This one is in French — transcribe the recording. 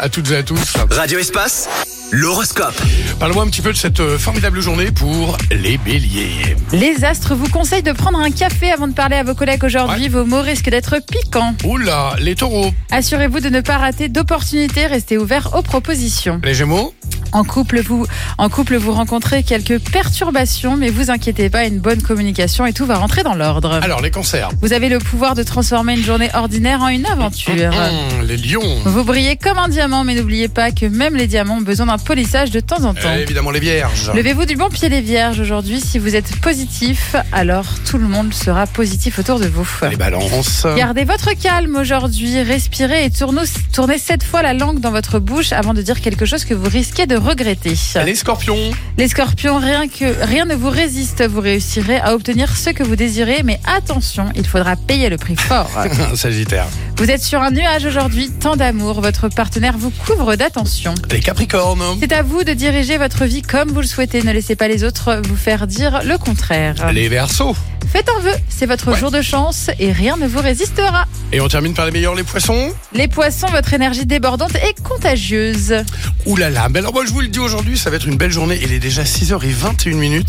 à toutes et à tous. Radio Espace, l'horoscope. Parle-moi un petit peu de cette formidable journée pour les béliers. Les astres vous conseillent de prendre un café avant de parler à vos collègues aujourd'hui. Ouais. Vos mots risquent d'être piquants. Oula, les taureaux. Assurez-vous de ne pas rater d'opportunités. Restez ouvert aux propositions. Les gémeaux. En couple, vous rencontrez quelques perturbations, mais vous inquiétez pas, une bonne communication et tout va rentrer dans l'ordre. Alors, les cancers. Vous avez le pouvoir de transformer une journée ordinaire en une aventure. Les lions. Vous brillez comme un diamant, mais n'oubliez pas que même les diamants ont besoin d'un polissage de temps en temps. Évidemment, les vierges. Levez-vous du bon pied les vierges aujourd'hui. Si vous êtes positif, alors tout le monde sera positif autour de vous. Les balances. Gardez votre calme aujourd'hui, respirez et tournez 7 fois la langue dans votre bouche avant de dire quelque chose que vous risquez de regretter. Les scorpions. Les scorpions, rien ne vous résiste, vous réussirez à obtenir ce que vous désirez, mais attention, il faudra payer le prix fort. Sagittaire. Vous êtes sur un nuage aujourd'hui, tant d'amour, votre partenaire vous couvre d'attention. Les capricornes. C'est à vous de diriger votre vie comme vous le souhaitez, ne laissez pas les autres vous faire dire le contraire. Les verseaux. Faites un vœu, c'est votre jour de chance et rien ne vous résistera. Et on termine par les meilleurs, les poissons. Les poissons, votre énergie débordante est contagieuse. Ouh là là, mais alors moi je vous le dis aujourd'hui, ça va être une belle journée. Il est déjà 6h21.